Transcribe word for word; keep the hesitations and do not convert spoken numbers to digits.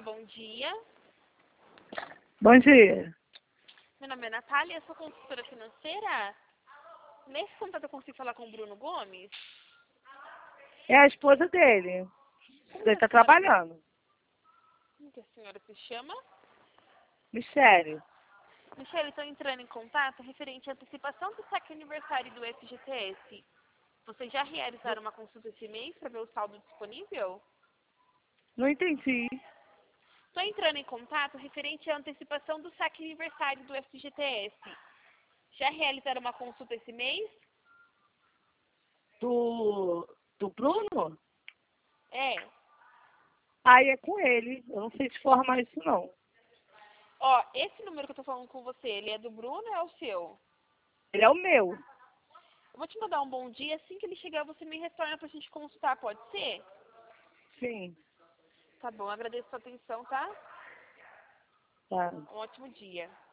bom dia. Bom dia. Meu nome é Natália, eu sou consultora financeira. Nesse contato eu consigo falar com o Bruno Gomes? É a esposa dele. Como Ele que a está senhora, trabalhando. como que a senhora se chama? Mistério. Michele, estou entrando em contato referente à antecipação do saque aniversário do F G T S. Vocês já realizaram uma consulta esse mês para ver o saldo disponível? Não entendi. Estou entrando em contato referente à antecipação do saque aniversário do F G T S. Já realizaram uma consulta esse mês? Do, do Bruno? É. Aí é com ele. Eu não sei te formar isso, não. Ó, esse número que eu tô falando com você, ele é do Bruno ou é o seu? Ele é o meu. Eu vou te mandar um bom dia, assim que ele chegar você me retorna pra gente consultar, pode ser? Sim. Tá bom, agradeço a sua atenção, tá? Tá. Um ótimo dia.